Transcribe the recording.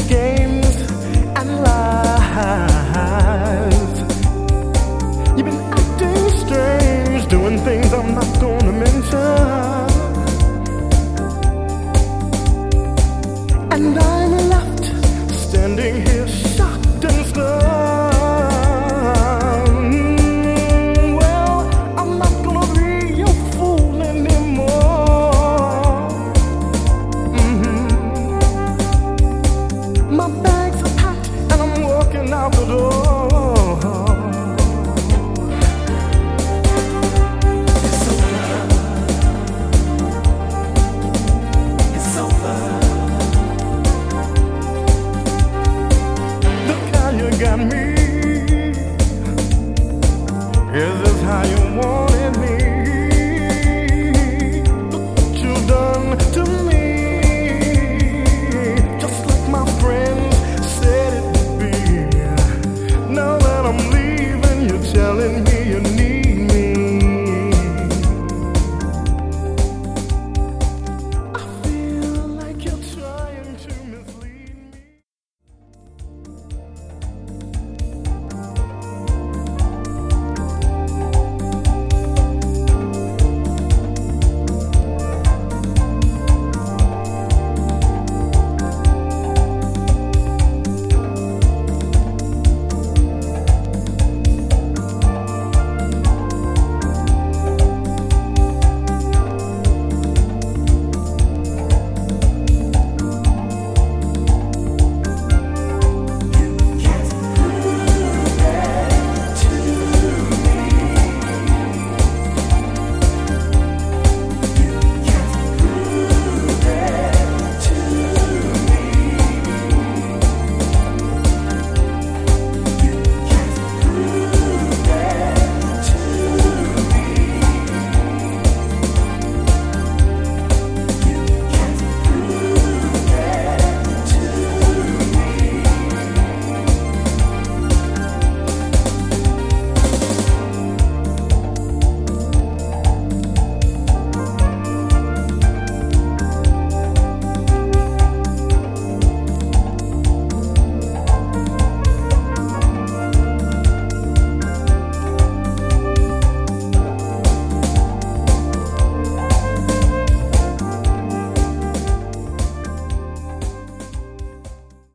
games and lies. You've been acting strange, doing things I'm not gonna mention. And I'm left standing here shocked and stunned. Well, I'm not gonna be your fool anymore. My bags are packed and I'm walking out the door. It's over. You got me